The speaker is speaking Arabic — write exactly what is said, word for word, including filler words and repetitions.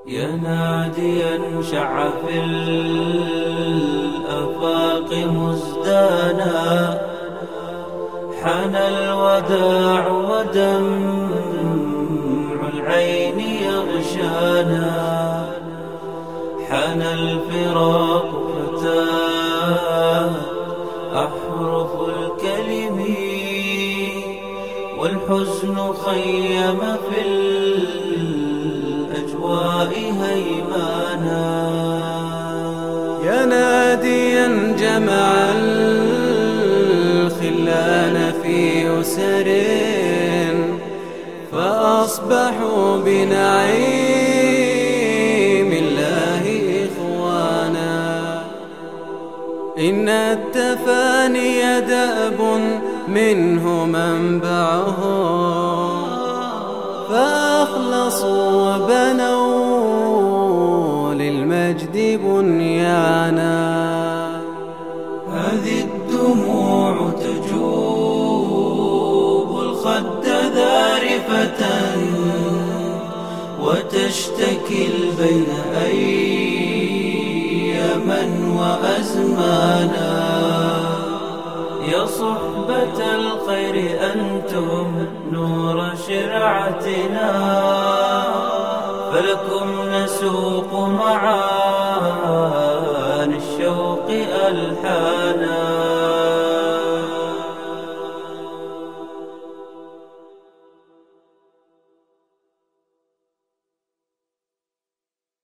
يا ناديا شع في الآفاق مزدانا، حان الوداع ودمع العين يغشانا، حان الفراق فتاه أحرف الكلم، والحزن خيم في الأجواء هيمانا. يا ناديا جمع الخلان في أسر، فأصبحوا بنعيم الله إخوانا. إن التفاني دأب منه منبعه، فأخلصوا وبنوا للمجد بنيانا. هذه الدموع تجوب الخد ذارفة، وتشتكي البين أيما وأزمانا. يا صحبة الخير أنتم نور شرعتنا، فلكم نسوق معاني الشوق ألحانا.